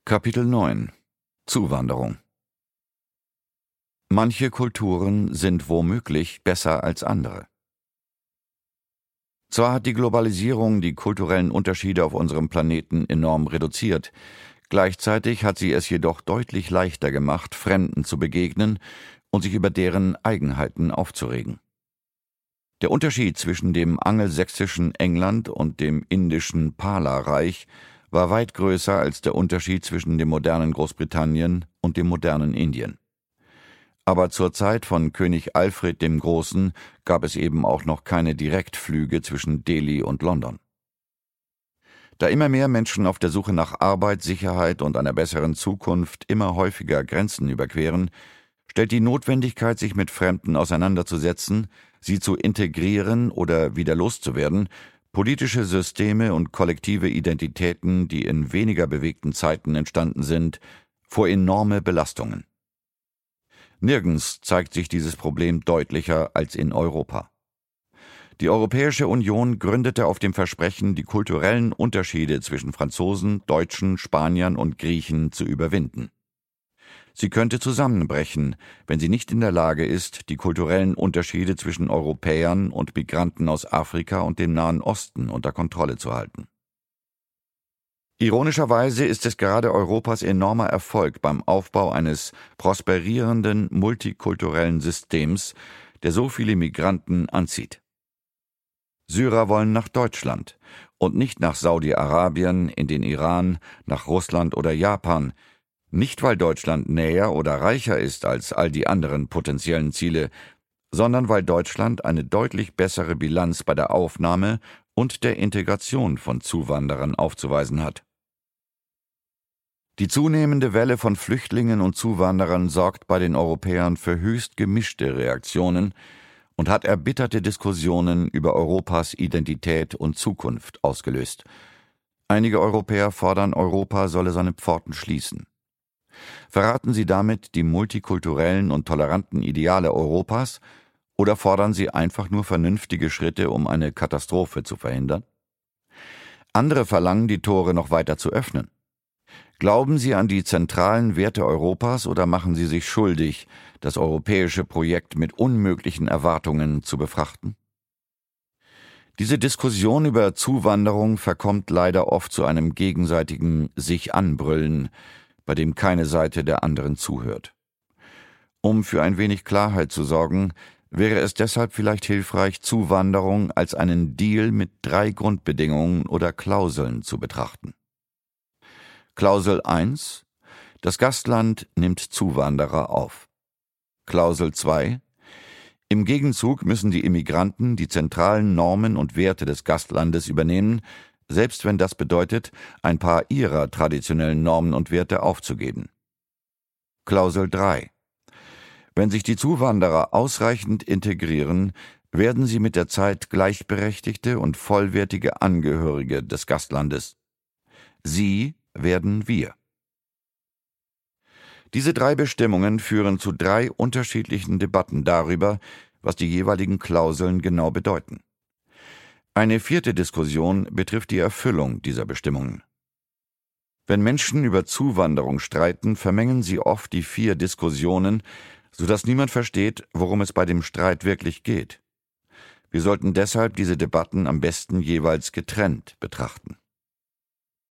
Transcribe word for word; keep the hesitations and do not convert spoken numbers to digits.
Kapitel neun Zuwanderung. Manche Kulturen sind womöglich besser als andere. Zwar hat die Globalisierung die kulturellen Unterschiede auf unserem Planeten enorm reduziert, gleichzeitig hat sie es jedoch deutlich leichter gemacht, Fremden zu begegnen und sich über deren Eigenheiten aufzuregen. Der Unterschied zwischen dem angelsächsischen England und dem indischen Pala-Reich war weit größer als der Unterschied zwischen dem modernen Großbritannien und dem modernen Indien. Aber zur Zeit von König Alfred dem Großen gab es eben auch noch keine Direktflüge zwischen Delhi und London. Da immer mehr Menschen auf der Suche nach Arbeit, Sicherheit und einer besseren Zukunft immer häufiger Grenzen überqueren, stellt die Notwendigkeit, sich mit Fremden auseinanderzusetzen, sie zu integrieren oder wieder loszuwerden, politische Systeme und kollektive Identitäten, die in weniger bewegten Zeiten entstanden sind, vor enorme Belastungen. Nirgends zeigt sich dieses Problem deutlicher als in Europa. Die Europäische Union gründete auf dem Versprechen, die kulturellen Unterschiede zwischen Franzosen, Deutschen, Spaniern und Griechen zu überwinden. Sie könnte zusammenbrechen, wenn sie nicht in der Lage ist, die kulturellen Unterschiede zwischen Europäern und Migranten aus Afrika und dem Nahen Osten unter Kontrolle zu halten. Ironischerweise ist es gerade Europas enormer Erfolg beim Aufbau eines prosperierenden, multikulturellen Systems, der so viele Migranten anzieht. Syrer wollen nach Deutschland und nicht nach Saudi-Arabien, in den Iran, nach Russland oder Japan, nicht weil Deutschland näher oder reicher ist als all die anderen potenziellen Ziele, sondern weil Deutschland eine deutlich bessere Bilanz bei der Aufnahme und der Integration von Zuwanderern aufzuweisen hat. Die zunehmende Welle von Flüchtlingen und Zuwanderern sorgt bei den Europäern für höchst gemischte Reaktionen und hat erbitterte Diskussionen über Europas Identität und Zukunft ausgelöst. Einige Europäer fordern, Europa solle seine Pforten schließen. Verraten sie damit die multikulturellen und toleranten Ideale Europas oder fordern sie einfach nur vernünftige Schritte, um eine Katastrophe zu verhindern? Andere verlangen, die Tore noch weiter zu öffnen. Glauben sie an die zentralen Werte Europas oder machen sie sich schuldig, das europäische Projekt mit unmöglichen Erwartungen zu befrachten? Diese Diskussion über Zuwanderung verkommt leider oft zu einem gegenseitigen Sich-Anbrüllen, bei dem keine Seite der anderen zuhört. Um für ein wenig Klarheit zu sorgen, wäre es deshalb vielleicht hilfreich, Zuwanderung als einen Deal mit drei Grundbedingungen oder Klauseln zu betrachten. Klausel eins: Das Gastland nimmt Zuwanderer auf. Klausel zwei: Im Gegenzug müssen die Immigranten die zentralen Normen und Werte des Gastlandes übernehmen, selbst wenn das bedeutet, ein paar ihrer traditionellen Normen und Werte aufzugeben. Klausel drei: Wenn sich die Zuwanderer ausreichend integrieren, werden sie mit der Zeit gleichberechtigte und vollwertige Angehörige des Gastlandes. Sie werden wir. Diese drei Bestimmungen führen zu drei unterschiedlichen Debatten darüber, was die jeweiligen Klauseln genau bedeuten. Eine vierte Diskussion betrifft die Erfüllung dieser Bestimmungen. Wenn Menschen über Zuwanderung streiten, vermengen sie oft die vier Diskussionen, sodass niemand versteht, worum es bei dem Streit wirklich geht. Wir sollten deshalb diese Debatten am besten jeweils getrennt betrachten.